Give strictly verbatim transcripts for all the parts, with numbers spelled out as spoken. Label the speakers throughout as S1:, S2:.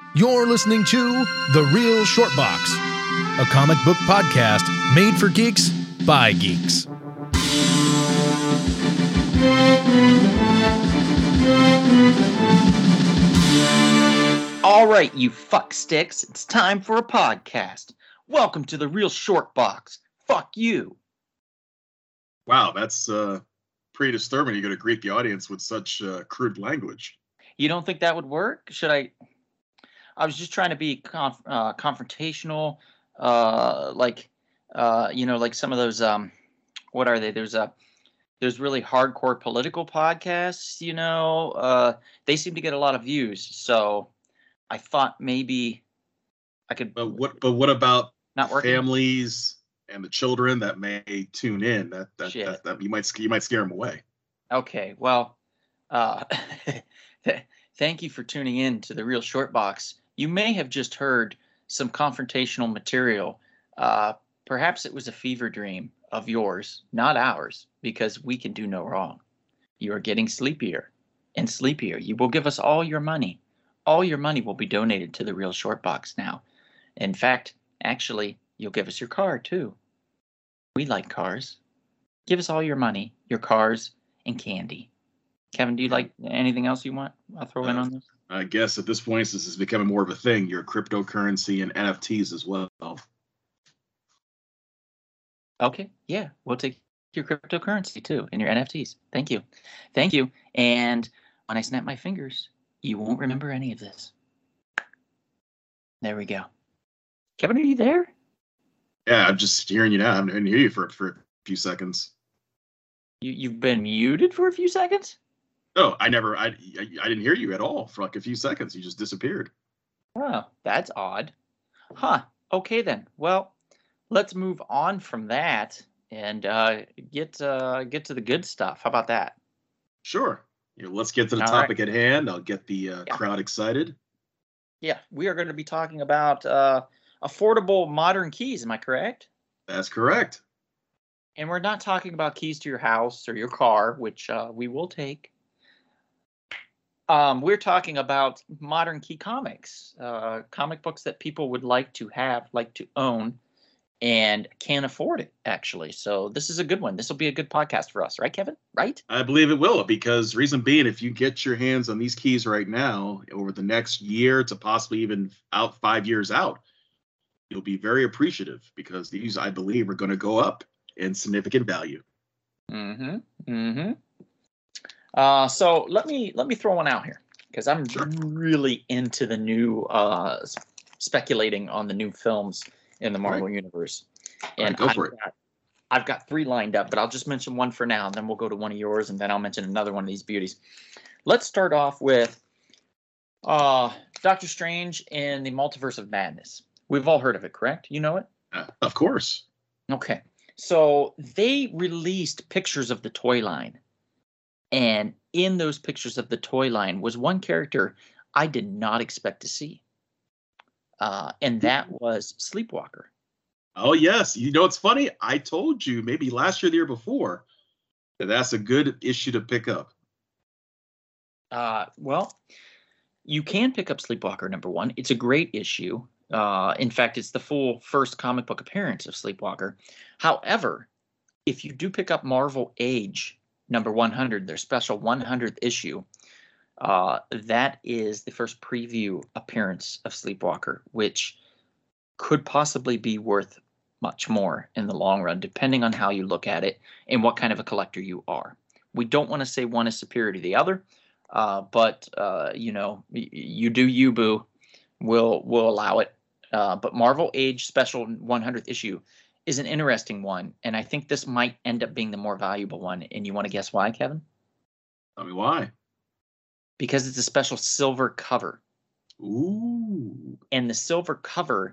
S1: You're listening to The Real Short Box, a comic book podcast made for geeks by geeks.
S2: All right, you fuck sticks, it's time for a podcast. Welcome to The Real Short Box. Fuck you.
S3: Wow, that's uh, pretty disturbing. You're going to greet the audience with such uh, crude language.
S2: You don't think that would work? Should I? I was just trying to be conf- uh, confrontational, uh, like, uh, you know, like some of those. Um, what are they? There's a, there's really hardcore political podcasts. You know, uh, they seem to get a lot of views. So I thought maybe I could.
S3: But what? But what about
S2: not working?
S3: Families and the children that may tune in? That that, that, that you might you might scare them away.
S2: Okay, well, uh, thank you for tuning in to The Real Short Box. You may have just heard some confrontational material. Uh, perhaps it was a fever dream of yours, not ours, because we can do no wrong. You are getting sleepier and sleepier. You will give us all your money. All your money will be donated to The Real Short Box now. In fact, actually, you'll give us your car, too. We like cars. Give us all your money, your cars, and candy. Kevin, do you like anything else you want? I'll throw uh, in on this.
S3: I guess at this point, this is becoming more of a thing. Your cryptocurrency and N F Ts as well.
S2: Okay, yeah, we'll take your cryptocurrency too and your N F Ts. Thank you. Thank you. And when I snap my fingers, you won't remember any of this. There we go. Kevin, are you there?
S3: Yeah, I'm just hearing you now. I didn't hear you for, for a few seconds.
S2: You, you've been muted for a few seconds?
S3: No, I never, I, I, I didn't hear you at all for like a few seconds. You just disappeared.
S2: Oh, that's odd. Huh. Okay, then. Well, let's move on from that and uh, get uh, get to the good stuff. How about that?
S3: Sure. You know, let's get to the
S2: all
S3: topic
S2: right.
S3: at hand. I'll get the uh,
S2: yeah.
S3: crowd excited.
S2: Yeah, we are going to be talking about uh, affordable modern keys. Am I correct?
S3: That's correct.
S2: And we're not talking about keys to your house or your car, which uh, we will take. Um, we're talking about modern key comics, uh, comic books that people would like to have, like to own, and can't afford it, actually. So this is a good one. This will be a good podcast for us, right, Kevin? Right?
S3: I believe it will, because reason being, if you get your hands on these keys right now, over the next year to possibly even out five years out, you'll be very appreciative, because these, I believe, are going to go up in significant value.
S2: Mm-hmm. Mm-hmm. Uh, so let me let me throw one out here, because I'm sure. really into the new uh, speculating on the new films in the Marvel
S3: right.
S2: universe.
S3: And
S2: right,
S3: go
S2: I've
S3: for it.
S2: Got, I've got three lined up, but I'll just mention one for now, and then we'll go to one of yours, and then I'll mention another one of these beauties. Let's start off with uh, Doctor Strange in the Multiverse of Madness. We've all heard of it, correct? You know it?
S3: Uh, of course.
S2: Okay. So they released pictures of the toy line. And in those pictures of the toy line was one character I did not expect to see. Uh, and that was Sleepwalker.
S3: Oh, yes. You know, it's funny. I told you maybe last year, the year before, that that's a good issue to pick up.
S2: Uh, well, you can pick up Sleepwalker, number one. It's a great issue. Uh, in fact, it's the full first comic book appearance of Sleepwalker. However, if you do pick up Marvel Age number one hundred, their special one hundredth issue, uh, that is the first preview appearance of Sleepwalker, which could possibly be worth much more in the long run, depending on how you look at it and what kind of a collector you are. We don't want to say one is superior to the other, uh, but, uh, you know, y- you do you, boo. We'll, we'll allow it. Uh, but Marvel Age special one hundredth issue is an interesting one, and I think this might end up being the more valuable one. And you want to guess why, Kevin?
S3: Tell me why.
S2: Because it's a special silver cover.
S3: Ooh.
S2: And the silver cover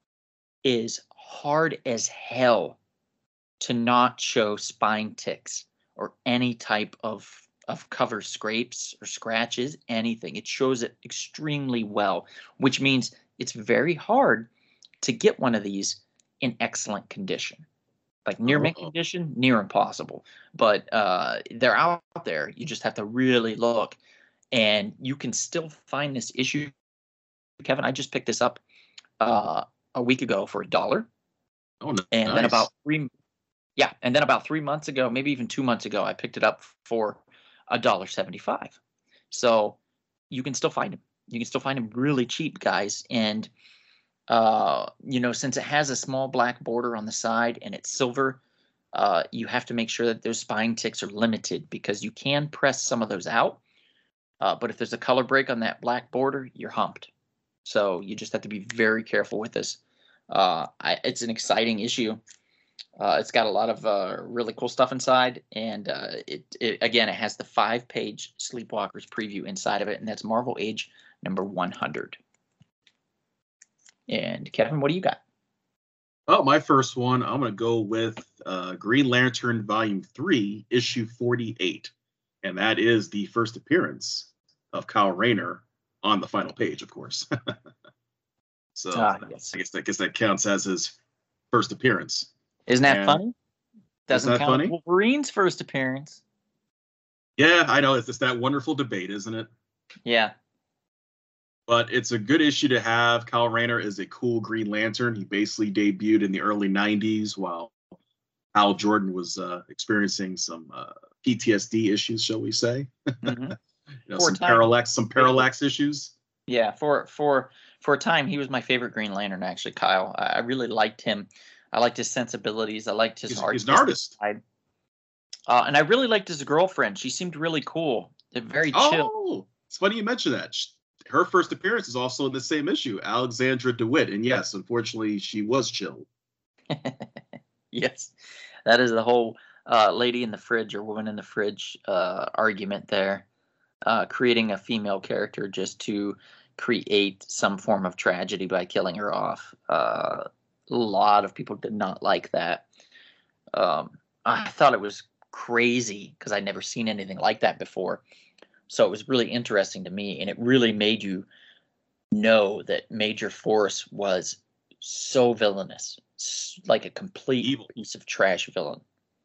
S2: is hard as hell to not show spine ticks or any type of, of cover scrapes or scratches, anything. It shows it extremely well, which means it's very hard to get one of these in excellent condition. Like near mint condition, near impossible. But uh, they're out there. You just have to really look. And you can still find this issue Kevin, I just picked this up uh, a week ago for a dollar.
S3: Oh, nice.
S2: And then about three, yeah, and then about three months ago, maybe even two months ago, I picked it up for a dollar seventy-five. So you can still find them. You can still find them really cheap, guys. And uh, you know, since it has a small black border on the side and it's silver, uh, you have to make sure that those spine ticks are limited because you can press some of those out. Uh, but if there's a color break on that black border, you're humped. So you just have to be very careful with this. Uh, I, it's an exciting issue. Uh, it's got a lot of uh, really cool stuff inside, and uh, it, it again, it has the five-page Sleepwalkers preview inside of it, and that's Marvel Age number one hundred. And Kevin, what do you got?
S3: Oh, my first one, I'm going to go with uh, Green Lantern Volume three, Issue forty-eight, and that is the first appearance of Kyle Rayner on the final page, of course. So
S2: ah, yes.
S3: I guess I guess that counts as his first appearance.
S2: Isn't that
S3: and
S2: funny? Doesn't
S3: that
S2: count
S3: funny?
S2: as Wolverine's first appearance.
S3: Yeah, I know. It's just that wonderful debate, isn't it?
S2: Yeah.
S3: But it's a good issue to have. Kyle Rayner is a cool Green Lantern. He basically debuted in the early nineties while Hal Jordan was uh, experiencing some uh, P T S D issues, shall we say?
S2: Mm-hmm.
S3: you know,
S2: For
S3: some
S2: time.
S3: parallax, some parallax issues.
S2: Yeah, for for for a time, he was my favorite Green Lantern. Actually, Kyle, I, I really liked him. I liked his sensibilities. I liked his
S3: He's,
S2: art.
S3: he's an artist.
S2: Side. Uh, and I really liked his girlfriend. She seemed really cool. Very chill.
S3: Oh, it's funny you mention that. Her first appearance is also in the same issue, Alexandra DeWitt. And yes, unfortunately, she was chill.
S2: Yes, that is the whole uh, lady in the fridge or woman in the fridge uh, argument there. Uh, creating a female character just to create some form of tragedy by killing her off. Uh, a lot of people did not like that. Um, I thought it was crazy because I'd never seen anything like that before. So it was really interesting to me, and it really made you know that Major Force was so villainous, like a complete
S3: Evil.
S2: piece of trash villain.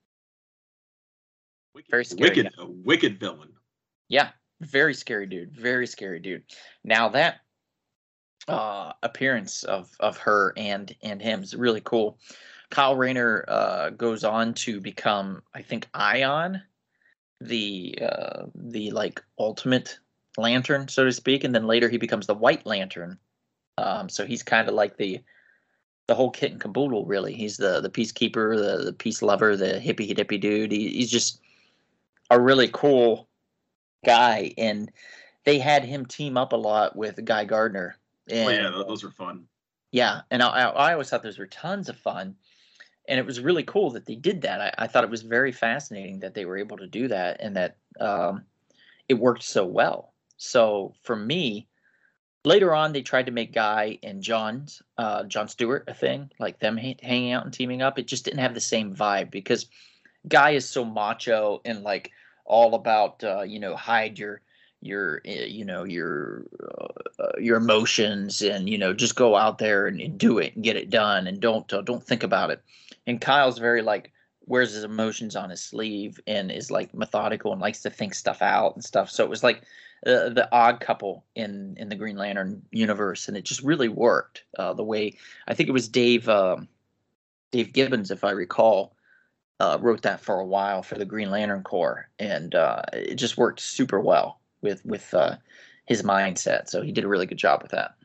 S3: Wicked,
S2: Very scary.
S3: Wicked, a wicked villain.
S2: Yeah, very scary dude. Very scary dude. Now that uh, appearance of of her and and him is really cool. Kyle Rayner uh, goes on to become, I think, Ion, the uh, the like ultimate lantern, so to speak, and then later he becomes the White Lantern. Um, so he's kind of like the the whole kit and caboodle, really. He's the the peacekeeper, the the peace lover, the hippie hippie dude. He, he's just a really cool guy, and they had him team up a lot with Guy Gardner. And,
S3: oh yeah, those were fun.
S2: Yeah, and I, I always thought those were tons of fun, and it was really cool that they did that. I, I thought it was very fascinating that they were able to do that, and that um, it worked so well. So for me, later on, they tried to make Guy and John's uh, John Stewart a thing, like them ha- hanging out and teaming up. It just didn't have the same vibe because Guy is so macho and like all about uh, you know hide your your uh, you know your uh, your emotions and you know just go out there and, and do it and get it done and don't uh, don't think about it. And Kyle's very like wears his emotions on his sleeve and is like methodical and likes to think stuff out and stuff. So it was like uh, the odd couple in in the Green Lantern universe, and it just really worked. Uh, the way I think it was Dave um, Dave Gibbons, if I recall. Uh, wrote that for a while for the Green Lantern Corps, and uh, it just worked super well with with uh, his mindset. So he did a really good job with that.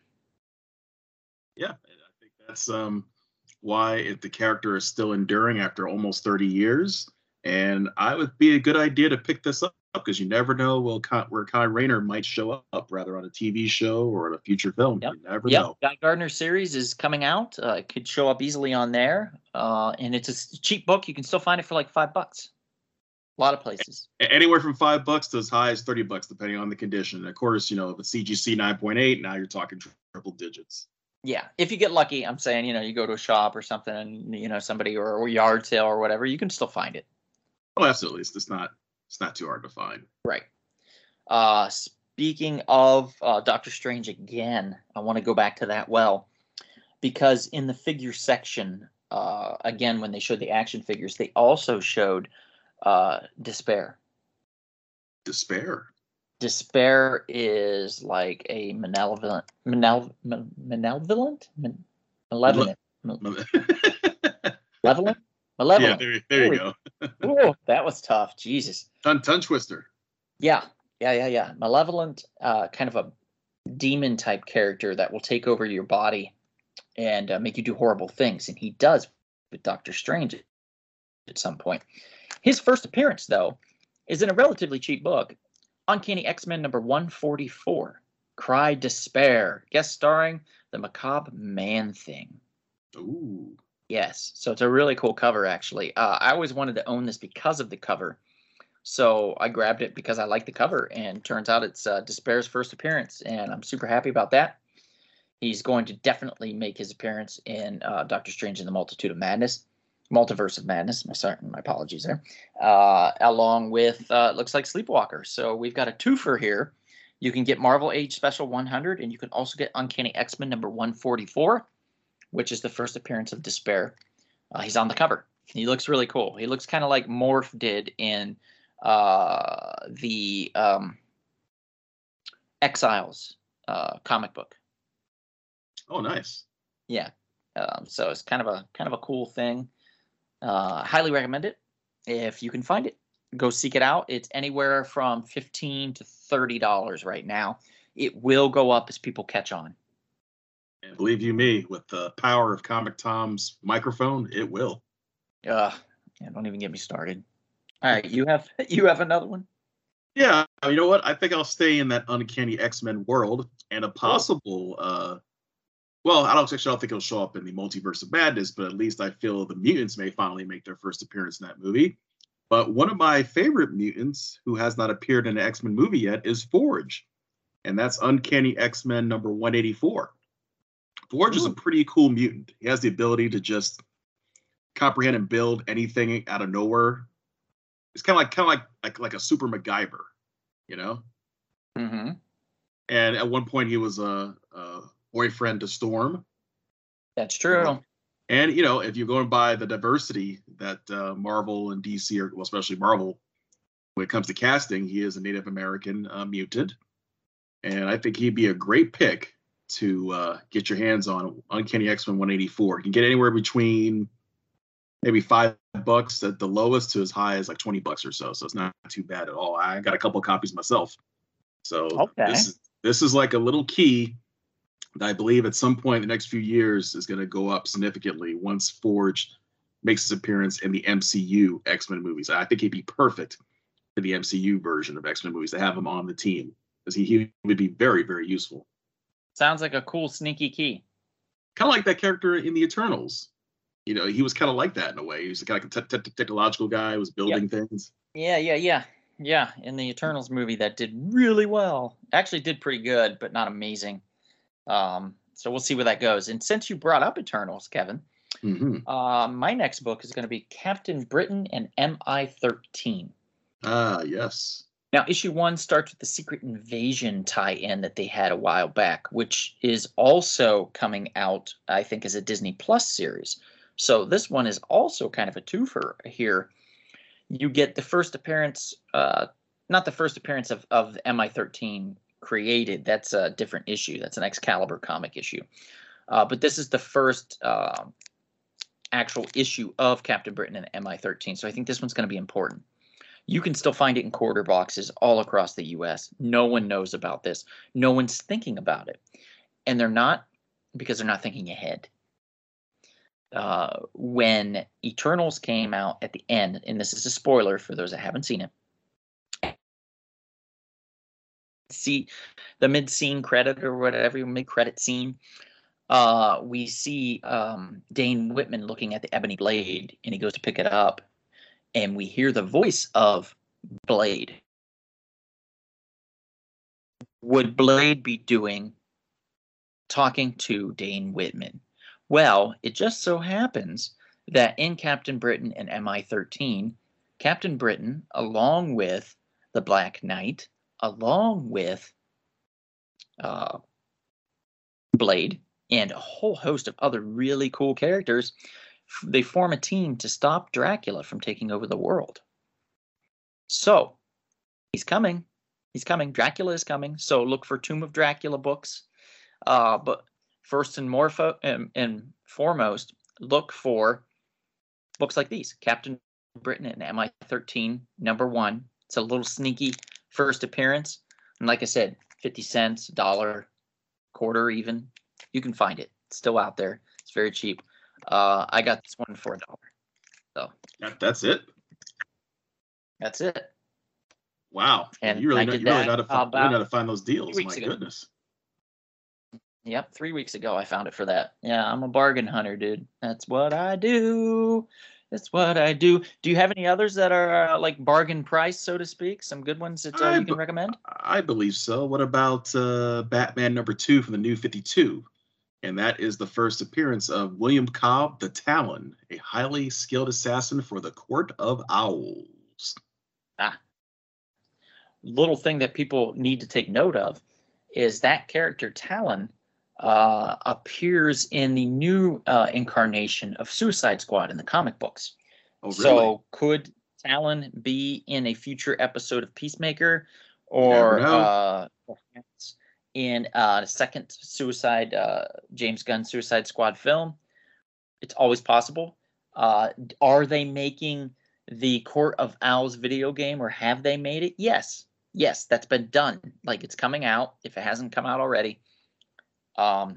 S3: Yeah, I think that's um, why if the character is still enduring after almost thirty years, and I would be a good idea to pick this up because you never know will where Kyle Rayner might show up, rather on a T V show or in a future film.
S2: Yep.
S3: You never
S2: yep.
S3: know.
S2: Guy Gardner series is coming out. Uh, it could show up easily on there, uh, and it's a cheap book. You can still find it for like five bucks. A lot of places.
S3: Anywhere from five bucks to as high as thirty bucks, depending on the condition. And of course, you know, if it's C G C nine point eight, now you're talking triple digits.
S2: Yeah, if you get lucky, I'm saying, you know, you go to a shop or something, and you know somebody or, or yard sale or whatever, you can still find it.
S3: Oh, absolutely. It's, it's not. It's not too hard to find.
S2: Right. Uh, speaking of uh, Doctor Strange again, I want to go back to that well, because in the figure section, uh, again, when they showed the action figures, they also showed uh, Despair.
S3: Despair.
S2: Despair is like a malevolent, manel, man- malevolent, Man- malevolent,
S3: Male-
S2: malevolent,
S3: yeah,
S2: malevolent.
S3: there, there you go.
S2: Oh, that was tough. Jesus.
S3: Tongue, tongue twister.
S2: Yeah, yeah, yeah, yeah. Malevolent, uh, kind of a demon type character that will take over your body and uh, make you do horrible things, and he does with Doctor Strange at some point. His first appearance, though, is in a relatively cheap book, Uncanny X-Men number one forty-four, Cry Despair, guest starring the Macabre Man-Thing.
S3: Ooh.
S2: Yes, so it's a really cool cover, actually. Uh, I always wanted to own this because of the cover, so I grabbed it because I like the cover, and turns out it's uh, Despair's first appearance, and I'm super happy about that. He's going to definitely make his appearance in uh, Doctor Strange in the Multitude of Madness. Multiverse of Madness. My sorry, my apologies there. Uh, along with uh, looks like Sleepwalker. So we've got a twofer here. You can get Marvel Age Special one hundred, and you can also get Uncanny X-Men number one forty-four, which is the first appearance of Despair. Uh, he's on the cover. He looks really cool. He looks kind of like Morph did in uh, the um, Exiles uh, comic book.
S3: Oh, nice.
S2: Yeah. Um, so it's kind of a kind of a cool thing. Uh, highly recommend it. If you can find it, go seek it out. It's anywhere from fifteen to thirty dollars right now. It will go up as people catch on.
S3: And believe you me, with the power of Comic Tom's microphone, it will.
S2: Uh, yeah, don't even get me started. All right, you have you have another one?
S3: Yeah, you know what? I think I'll stay in that Uncanny X-Men world, and a possible uh well, I don't actually I don't think it'll show up in the Multiverse of Madness, but at least I feel the mutants may finally make their first appearance in that movie. But one of my favorite mutants who has not appeared in an X-Men movie yet is Forge. And that's Uncanny X-Men number one eighty-four. Forge Ooh. is a pretty cool mutant. He has the ability to just comprehend and build anything out of nowhere. It's kind of like kind of like, like like a super MacGyver, you know?
S2: Mm-hmm.
S3: And at one point he was a, a boyfriend to Storm.
S2: That's true.
S3: And, you know, if you're going by the diversity that uh, Marvel and D C, are, well, especially Marvel, when it comes to casting, he is a Native American uh, mutant. And I think he'd be a great pick to uh, get your hands on Uncanny X-Men one eighty-four. You can get anywhere between maybe five bucks at the lowest to as high as like twenty bucks or so. So it's not too bad at all. I got a couple of copies myself. So
S2: okay.
S3: this, is, this is like a little key that I believe at some point in the next few years is going to go up significantly once Forge makes his appearance in the M C U X-Men movies. I think he'd be perfect for the M C U version of X-Men movies to have him on the team, because he, he would be very, very useful.
S2: Sounds like a cool sneaky key.
S3: Kind of like that character in the Eternals. You know, he was kind of like that in a way. He was kind of like a te- te- technological guy who was building yep. things.
S2: Yeah, yeah, yeah. Yeah, in the Eternals movie that did really well. Actually did pretty good, but not amazing. Um, so we'll see where that goes. And since you brought up Eternals, Kevin,
S3: mm-hmm.
S2: uh, my next book is going to be Captain Britain and M I thirteen.
S3: Ah, yes.
S2: Now, issue one starts with the Secret Invasion tie-in that they had a while back, which is also coming out, I think, as a Disney Plus series. So this one is also kind of a twofer here. You get the first appearance, uh, not the first appearance of, of M I thirteen created. That's a different issue. That's an Excalibur comic issue. Uh, but this is the first uh, actual issue of Captain Britain and M I thirteen. So I think this one's going to be important. You can still find it in quarter boxes all across the U S. No one knows about this. No one's thinking about it. And they're not, because they're not thinking ahead. Uh, when Eternals came out at the end, and this is a spoiler for those that haven't seen it, see the mid-scene credit or whatever, mid-credit scene, uh, we see um, Dane Whitman looking at the ebony blade, and he goes to pick it up, and we hear the voice of Blade. Would Blade be doing talking to Dane Whitman? Well, it just so happens that in Captain Britain and M I thirteen, Captain Britain, along with the Black Knight, along with uh, Blade, and a whole host of other really cool characters, they form a team to stop Dracula from taking over the world. So, he's coming. He's coming. Dracula is coming. So look for Tomb of Dracula books. Uh, but first and more fo- and, and foremost, look for books like these: Captain Britain and M I thirteen, number one. It's a little sneaky first appearance. And like I said, fifty cents, dollar, quarter even. You can find it. It's still out there. It's very cheap. Uh, I got this one for a dollar. So
S3: that, that's it.
S2: That's it.
S3: Wow.
S2: And
S3: you really
S2: I
S3: know,
S2: did
S3: you really
S2: that
S3: know how to find, really
S2: about
S3: know how to find those deals.
S2: three
S3: My
S2: weeks ago.
S3: goodness.
S2: Yep, three weeks ago I found it for that. Yeah, I'm a bargain hunter, dude. That's what I do. That's what I do. Do you have any others that are uh, like bargain price, so to speak? Some good ones that uh,
S3: I
S2: you can
S3: be-
S2: recommend?
S3: I believe so. What about uh, Batman number two from the New fifty-two? And that is the first appearance of William Cobb the Talon, a highly skilled assassin for the Court of Owls.
S2: Ah, little thing that people need to take note of is that character Talon uh, appears in the new uh, incarnation of Suicide Squad in the comic books.
S3: Oh, really?
S2: So could Talon be in a future episode of Peacemaker,
S3: Never
S2: or
S3: know.
S2: uh, perhaps in uh, the second Suicide uh, James Gunn Suicide Squad film? It's always possible. Uh, are they making the Court of Owls video game, or have they made it? Yes. Yes, that's been done. Like, it's coming out, if it hasn't come out already. Um,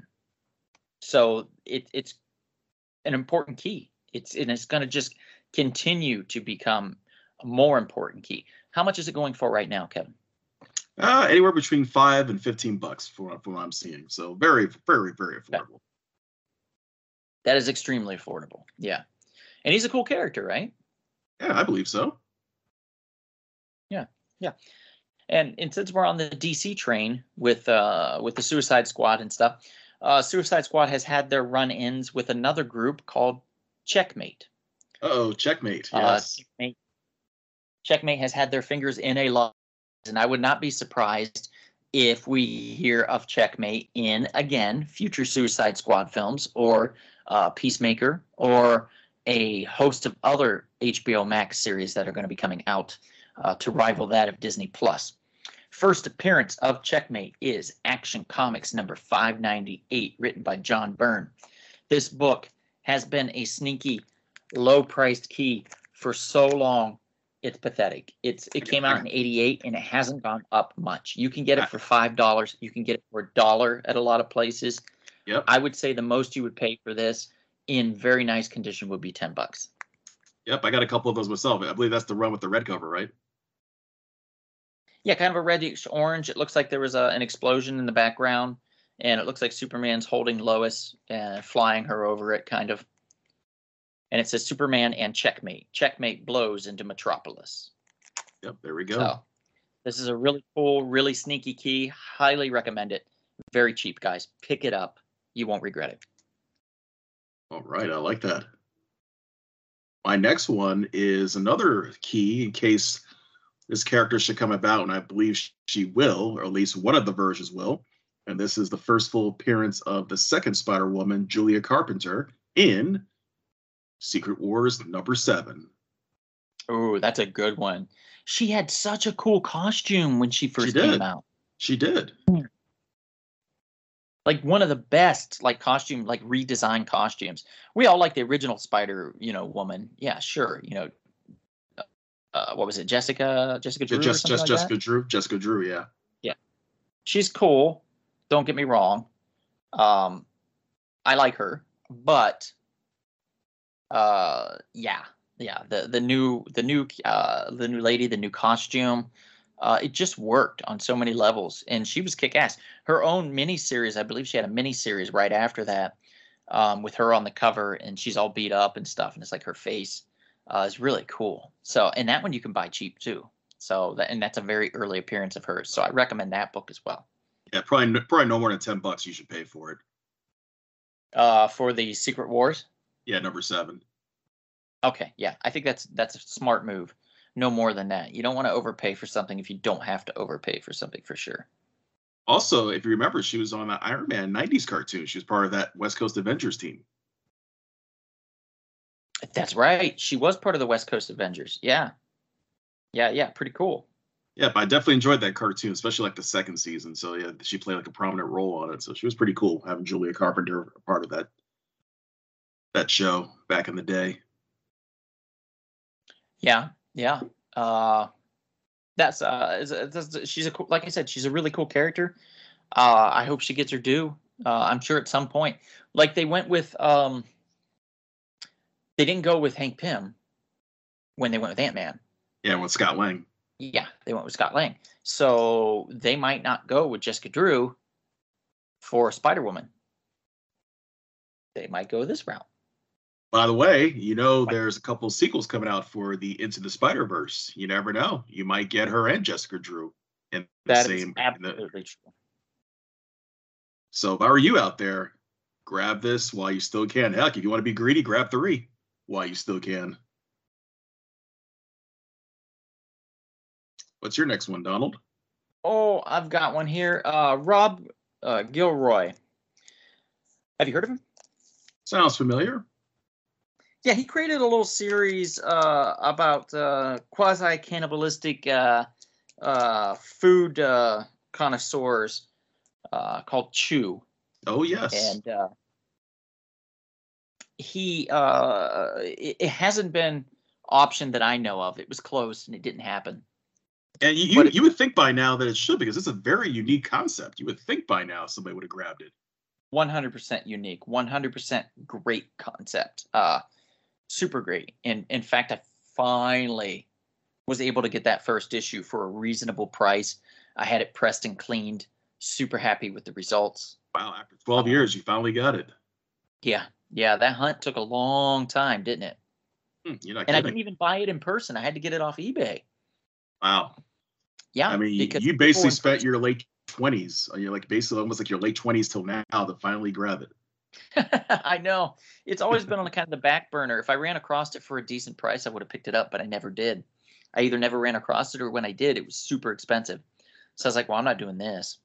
S2: so it, it's an important key. It's and it's going to just continue to become a more important key. How much is it going for right now, Kevin?
S3: Uh, anywhere between five and fifteen bucks for, for what I'm seeing. So very, very, very affordable.
S2: That is extremely affordable. Yeah. And he's a cool character, right?
S3: Yeah, I believe so.
S2: Yeah. Yeah. And, and since we're on the D C train with uh, with the Suicide Squad and stuff, uh, Suicide Squad has had their run-ins with another group called Checkmate.
S3: Uh-oh, Checkmate.
S2: Uh,
S3: Yes.
S2: Checkmate. Checkmate has had their fingers in a lot, and I would not be surprised if we hear of Checkmate in, again, future Suicide Squad films, or uh, Peacemaker, or a host of other H B O Max series that are going to be coming out uh, to rival that of Disney Plus. First appearance of Checkmate is Action Comics number five ninety-eight, written by John Byrne. This book has been a sneaky, low-priced key for so long. It's pathetic. It's it came out in eighty-eight, and it hasn't gone up much. You can get it for five dollars. You can get it for a dollar at a lot of places.
S3: Yep.
S2: I would say the most you would pay for this in very nice condition would be ten bucks.
S3: Yep, I got a couple of those myself. I believe that's the run with the red cover, right?
S2: Yeah, kind of a reddish orange. It looks like there was a, an explosion in the background, and it looks like Superman's holding Lois and flying her over it, kind of. And it says Superman and Checkmate. Checkmate blows into Metropolis.
S3: Yep, there we go.
S2: So this is a really cool, really sneaky key. Highly recommend it. Very cheap, guys. Pick it up. You won't regret it.
S3: All right, I like that. My next one is another key in case this character should come about, and I believe she will, or at least one of the versions will. And this is the first full appearance of the second Spider-Woman, Julia Carpenter, in Secret Wars number seven.
S2: Oh, that's a good one. She had such a cool costume when she first
S3: She did.
S2: came out.
S3: She did.
S2: Like one of the best, like costume, like redesigned costumes. We all like the original Spider, you know, woman. Yeah, sure. You know, uh, what was it, Jessica? Jessica Drew.
S3: Just,
S2: or
S3: just
S2: like
S3: Jessica
S2: that?
S3: Drew. Jessica Drew. Yeah.
S2: Yeah, she's cool. Don't get me wrong. Um, I like her, but uh, yeah, yeah. The the new the new uh the new lady, the new costume. Uh, it just worked on so many levels, and she was kick-ass. Her own miniseries, I believe she had a miniseries right after that, um, with her on the cover, and she's all beat up and stuff, and it's like her face uh, is really cool. So, and that one you can buy cheap too. So, that, and that's a very early appearance of hers. So, I recommend that book as well.
S3: Yeah, probably probably no more than ten bucks. You should pay for it.
S2: Uh, for the Secret Wars.
S3: Yeah, number seven.
S2: Okay, yeah, I think that's that's a smart move. No more than that. You don't want to overpay for something if you don't have to overpay for something, for sure.
S3: Also, if you remember, she was on that Iron Man nineties cartoon. She was part of that West Coast Avengers team.
S2: That's right. She was part of the West Coast Avengers. Yeah. Yeah, yeah. Pretty cool.
S3: Yeah, but I definitely enjoyed that cartoon, especially like the second season. So yeah, she played like a prominent role on it. So she was pretty cool having Julia Carpenter a part of that that show back in the day.
S2: Yeah, yeah. Uh, that's uh, is- is- is- she's a cool, like I said, she's a really cool character. Uh, I hope she gets her due. Uh, I'm sure at some point, like they went with, um, they didn't go with Hank Pym when they went with Ant-Man.
S3: Yeah, with Scott Lang.
S2: Yeah, they went with Scott Lang. So they might not go with Jessica Drew for Spider-Woman. They might go this route.
S3: By the way, you know there's a couple sequels coming out for the Into the Spider-Verse. You never know. You might get her and Jessica Drew in the
S2: That is
S3: same. in the-
S2: absolutely true.
S3: So if I were you out there, grab this while you still can. Heck, if you want to be greedy, grab three while you still can. What's your next one, Donald?
S2: Oh, I've got one here. Uh, Rob uh, Gilroy. Have you heard of him?
S3: Sounds familiar.
S2: Yeah, he created a little series uh, about uh, quasi-cannibalistic uh, uh, food uh, connoisseurs uh, called Chew.
S3: Oh, yes.
S2: And uh, he, uh, it, it hasn't been optioned that I know of. It was closed and it didn't happen.
S3: And you, you, you would think by now that it should, because it's a very unique concept. You would think by now somebody would have grabbed it.
S2: one hundred percent unique, one hundred percent great concept. Uh, super great. And in fact, I finally was able to get that first issue for a reasonable price. I had it pressed and cleaned. Super happy with the results.
S3: Wow, after twelve years, you finally got it.
S2: Yeah. Yeah, that hunt took a long time, didn't it?
S3: Hmm, you're not
S2: And
S3: kidding.
S2: I didn't even buy it in person. I had to get it off eBay.
S3: Wow.
S2: Yeah.
S3: I mean,
S2: because
S3: you
S2: people
S3: basically
S2: in
S3: spent
S2: person-
S3: your late twenties. You're like basically almost like your late twenties till now to finally grab it.
S2: I know. It's always been on the kind of the back burner. If I ran across it for a decent price, I would have picked it up, but I never did. I either never ran across it, or when I did, it was super expensive. So I was like, well, I'm not doing this.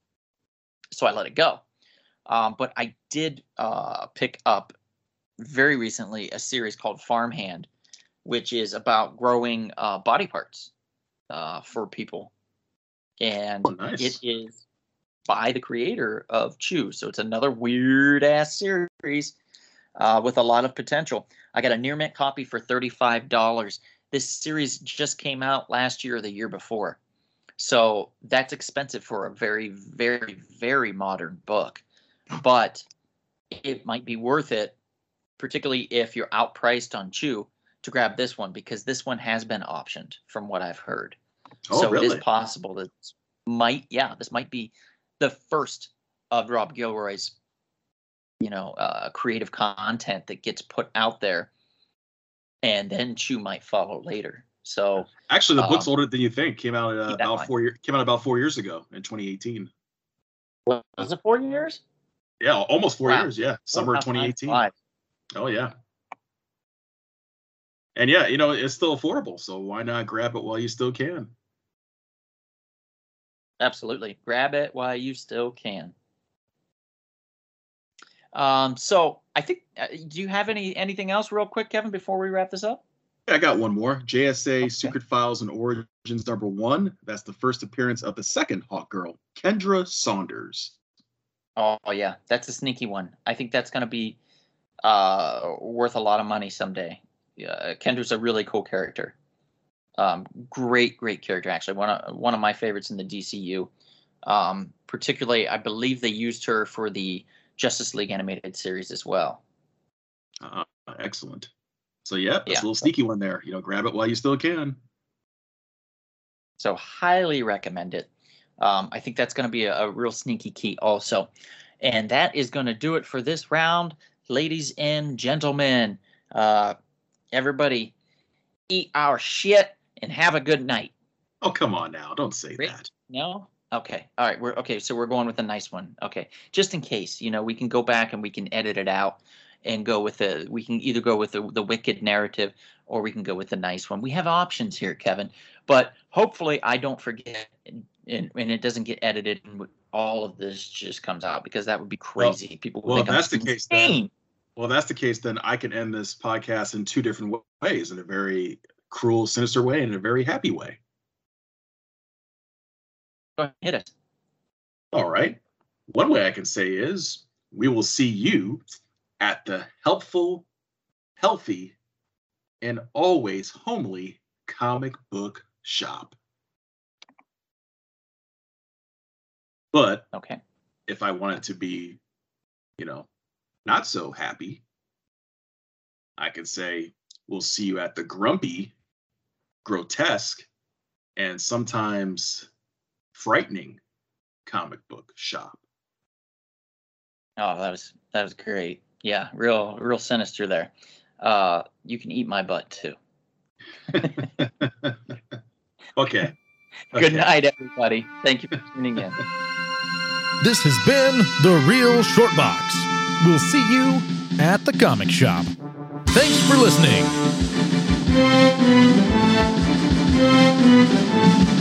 S2: So I let it go. Um, but I did uh, pick up very recently a series called Farmhand, which is about growing uh, body parts uh, for people. And
S3: Oh, nice.
S2: it is by the creator of Chew. So it's another weird ass series uh, with a lot of potential. I got a near mint copy for thirty-five dollars. This series just came out last year or the year before. So that's expensive for a very, very, very modern book. But it might be worth it, particularly if you're outpriced on Chew, to grab this one, because this one has been optioned from what I've heard.
S3: Oh,
S2: so
S3: really?
S2: it is possible that this might, yeah, this might be the first of Rob Gilroy's, you know, uh, creative content that gets put out there, and then Chew might follow later. So
S3: Actually, the book's
S2: um,
S3: older than you think. Came out uh,
S2: keep that in
S3: about
S2: mind.
S3: four years. Came out about four years ago in twenty eighteen.
S2: was it four years?
S3: Yeah, almost four
S2: Wow.
S3: years. Yeah, summer
S2: Oh,
S3: of twenty eighteen.
S2: five.
S3: Oh yeah. And yeah, you know it's still affordable, so why not grab it while you still can?
S2: Absolutely. Grab it while you still can. Um, so I think, uh, do you have any anything else real quick, Kevin, before we wrap this up?
S3: Yeah, I got one more. J S A
S2: Okay.
S3: Secret Files and Origins number one. That's the first appearance of the second Hawk Girl, Kendra Saunders.
S2: Oh, yeah, that's a sneaky one. I think that's going to be uh, worth a lot of money someday. Uh, Kendra's a really cool character. Um, great, great character, actually. One of, one of my favorites in the D C U. Um, particularly, I believe they used her for the Justice League animated series as well.
S3: Uh, excellent. So yeah, that's
S2: Yeah.
S3: a little sneaky one there. You know, grab it while you still can.
S2: So highly recommend it. Um, I think that's going to be a, a real sneaky key also. And that is going to do it for this round, ladies and gentlemen. Uh, everybody eat our shit and have a good night.
S3: Oh, come on now. Don't say
S2: Great.
S3: that.
S2: No? Okay. All right. We're okay. So we're going with a nice one. Okay. Just in case, you know, we can go back and we can edit it out and go with the, we can either go with the, the wicked narrative or we can go with the nice one. We have options here, Kevin, but hopefully I don't forget and, and, and it doesn't get edited and all of this just comes out, because that would be crazy. People would
S3: Well, if
S2: think
S3: that's
S2: I'm
S3: the case, then,
S2: insane.
S3: well, if that's the case, then I can end this podcast in two different ways, in a very cruel, sinister way and in a very happy way.
S2: Go ahead, hit it.
S3: All right. One way I can say is we will see you at the helpful, healthy, and always homely comic book shop. But
S2: Okay.
S3: if I want it to be, you know, not so happy, I can say we'll see you at the grumpy, grotesque, and sometimes frightening comic book shop.
S2: Oh, that was that was great. Yeah, real real sinister there. Uh, you can eat my butt too.
S3: Okay.
S2: Good
S3: Okay.
S2: night, everybody. Thank you for tuning in.
S1: This has been The Real Short Box. We'll see you at the comic shop. Thanks for listening.